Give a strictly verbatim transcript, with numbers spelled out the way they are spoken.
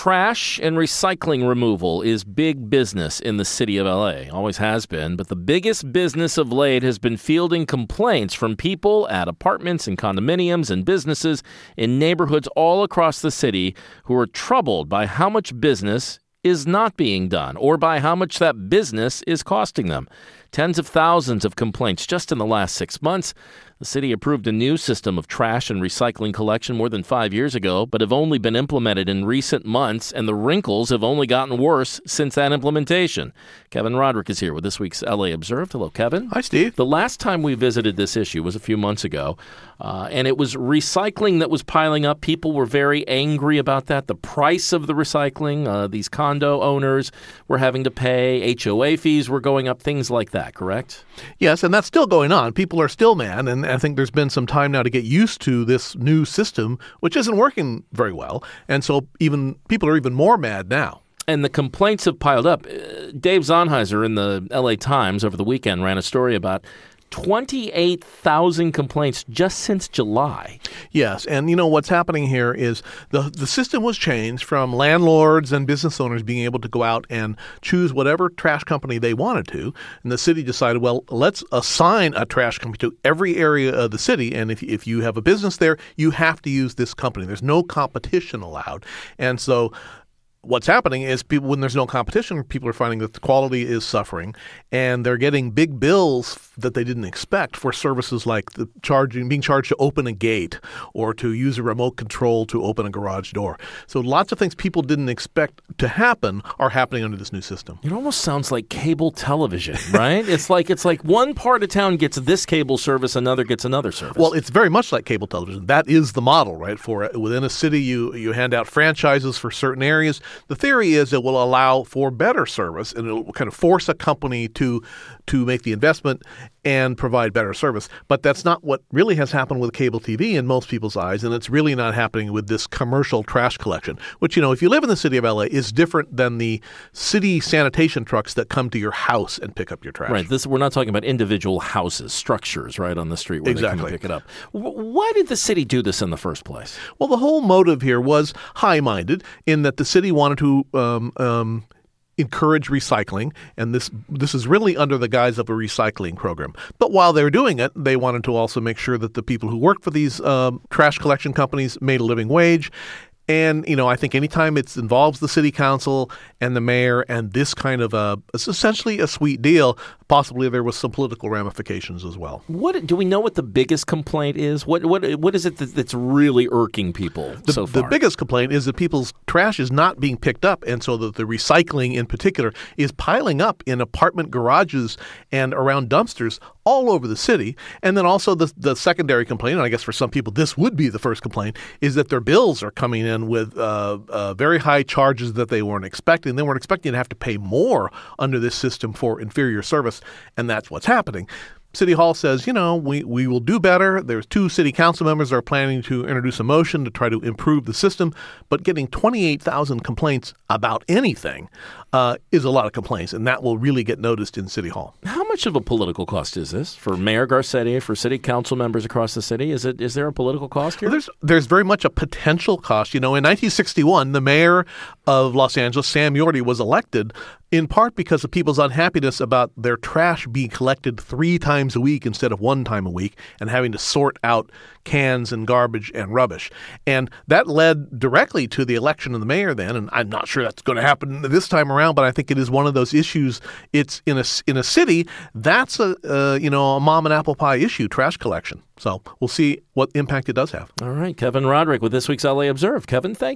Trash and recycling removal is big business in the city of L A. Always has been, but the biggest business of late has been fielding complaints from people at apartments and condominiums and businesses in neighborhoods all across the city who are troubled by how much business is not being done or by how much that business is costing them. Tens of thousands of complaints just in the last six months. The city approved a new system of trash and recycling collection more than five years ago, but have only been implemented in recent months, and the wrinkles have only gotten worse since that implementation. Kevin Roderick is here with this week's L A Observed. Hello, Kevin. Hi, Steve. The last time we visited this issue was a few months ago, uh, and it was recycling that was piling up. People were very angry about that. The price of the recycling, uh, these condo owners were having to pay, H O A fees were going up, things like that, correct? Yes, and that's still going on. People are still mad, and I think there's been some time now to get used to this new system, which isn't working very well. And so even people are even more mad now. And the complaints have piled up. Uh, Dave Zonheiser in the L A Times over the weekend ran a story about twenty-eight thousand complaints just since July. Yes, and you know what's happening here is the the system was changed from landlords and business owners being able to go out and choose whatever trash company they wanted to, and the city decided, well, let's assign a trash company to every area of the city, and if if you have a business there, you have to use this company. There's no competition allowed, and so what's happening is people, when there's no competition, people are finding that the quality is suffering, and they're getting big bills that they didn't expect for services like the charging, being charged to open a gate or to use a remote control to open a garage door. So lots of things people didn't expect to happen are happening under this new system. It almost sounds like cable television, right? it's like it's like one part of town gets this cable service, another gets another service. Well, it's very much like cable television. That is the model, right? For within a city, you you hand out franchises for certain areas. The theory is it will allow for better service, and it will kind of force a company to to make the investment and provide better service. But that's not what really has happened with cable T V in most people's eyes, and it's really not happening with this commercial trash collection, which, you know, if you live in the city of L A, is different than the city sanitation trucks that come to your house and pick up your trash. Right. This we're not talking about individual houses, structures, right, on the street where exactly. they come and pick it up. W- why did the city do this in the first place? Well, the whole motive here was high-minded in that the city wanted to um, um, encourage recycling, and this this is really under the guise of a recycling program. But while they were doing it, they wanted to also make sure that the people who work for these um, trash collection companies made a living wage. And, you know, I think anytime it involves the city council and the mayor and this kind of a, it's essentially a sweet deal, possibly there was some political ramifications as well. What do we know what the biggest complaint is? What what what is it that, that's really irking people the, so far? The biggest complaint is that people's trash is not being picked up, and so that the recycling in particular is piling up in apartment garages and around dumpsters all over the city. And then also the the secondary complaint, and I guess for some people this would be the first complaint, is that their bills are coming in with uh, uh, very high charges that they weren't expecting. They weren't expecting to have to pay more under this system for inferior service, and that's what's happening. City Hall says, you know, we, we will do better. There's two city council members that are planning to introduce a motion to try to improve the system, but getting twenty-eight thousand complaints about anything uh, is a lot of complaints, and that will really get noticed in City Hall. How much of a political cost is this for Mayor Garcetti, for city council members across the city? Is it is there a political cost here? Well, there's there's very much a potential cost. You know, in nineteen sixty-one, the mayor of Los Angeles, Sam Yorty, was elected in part because of people's unhappiness about their trash being collected three times a week instead of one time a week and having to sort out cans and garbage and rubbish. And that led directly to the election of the mayor then, and I'm not sure that's going to happen this time around, but I think it is one of those issues. It's in a, in a city, that's a, uh, you know, a mom and apple pie issue, trash collection. So we'll see what impact it does have. All right. Kevin Roderick with this week's L A Observed. Kevin, thank you.